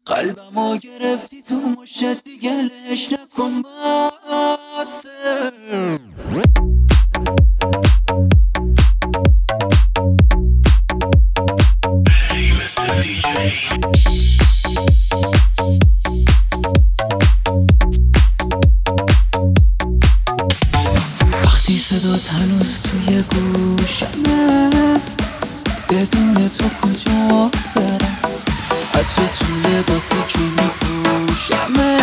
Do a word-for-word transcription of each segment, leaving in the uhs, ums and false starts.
قلبمو گرفتی تو مشت دیگه لش نکن بسه. وقتی صدات هنوز توی گوشمه، بدون تو کجا برم؟ حتی تو لباسی که میپوشمه،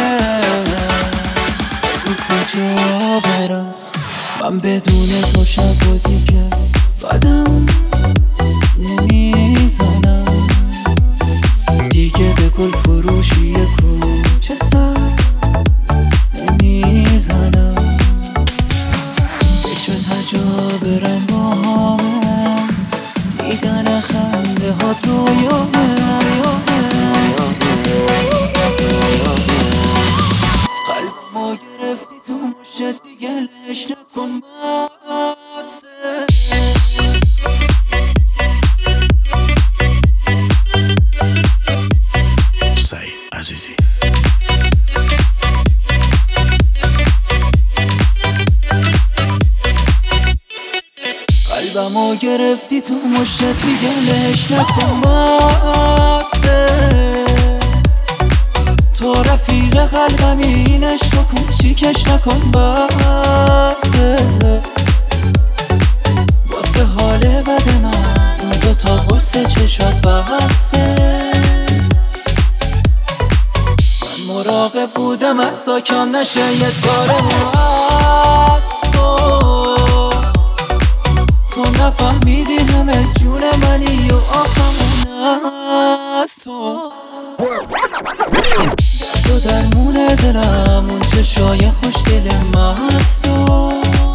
بگو کجا برم؟ من بدون تو شب و دیگه قدم نمیزنم، دیگه به گل فروشی کوچه سر نمیزنم. بشد هجا برم با همه، دیدن خنده هات رویامه. قلبمو گرفتی تو مشت دیگه لش نکن بسه. سعید عزیزی قلبمو گرفتی تو مشت دیگه لش نکن بسه. تو رفیق قلبمی، اینش تو کوچیکش نکن بسه. واسه حال بد من اون دوتا غصه چشات بسه. من مراقب بودم حتی کم نشه یه تاره مو از تو. تو نفهمیدی همه جون منی و آخمون از تو. تو درمون دلم اون چشای خوشگل مست تو.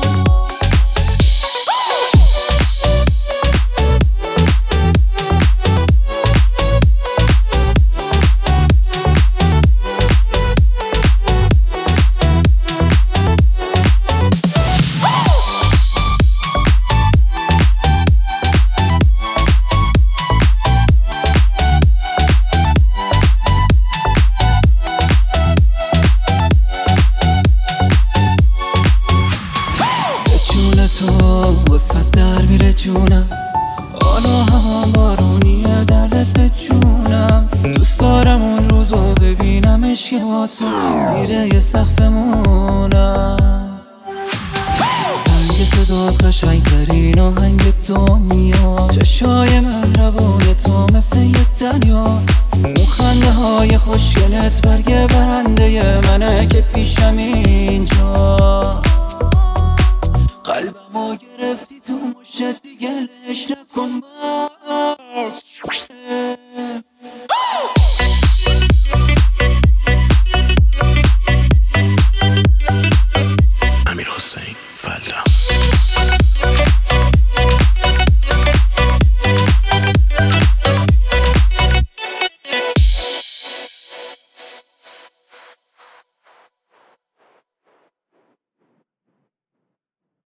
تو وسط در میره جونم، حالا هم بارونیه دردت به جونم. دوست دارم اون روزو ببینمش که با تو زیر یه سقفمونم. زنگ صدات قشنگ‌ترین آهنگ دنیا، چشای مهربون تو مثل یه دریاست. اون خنده های خوشگلت برگ برنده منه که پیشم اینجاست. قلبمو گرفتی تو مشت